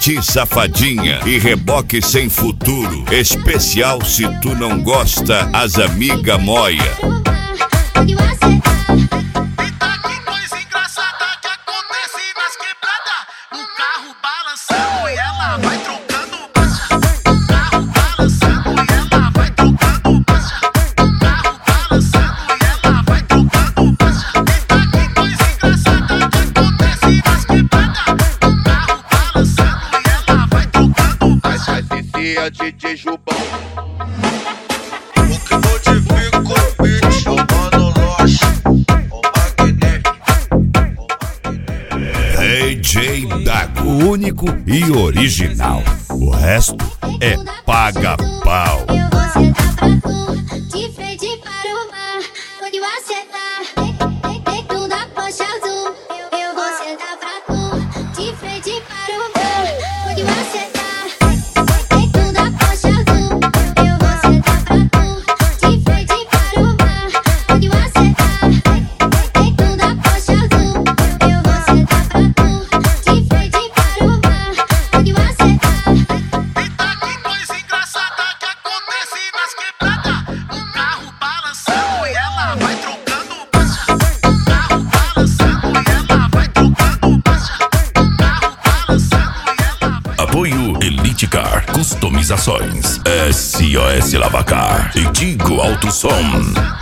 Tati Safadinha e reboque sem futuro. Especial se tu não gosta, as amiga moia. DJ Jubão, o que modifica o beat, chamando Loche, o Magné. DJ Dago, o único e original. O resto é paga-pau. Eu vou sentar pra tu, de frente para o mar. Onde você tá, dentro da Porsche azul. Eu vou sentar pra tu, de frente para o mar. Onde você tá. Apoio Elite Car Customizações, SOS Lavacar e Tigo Alto Som.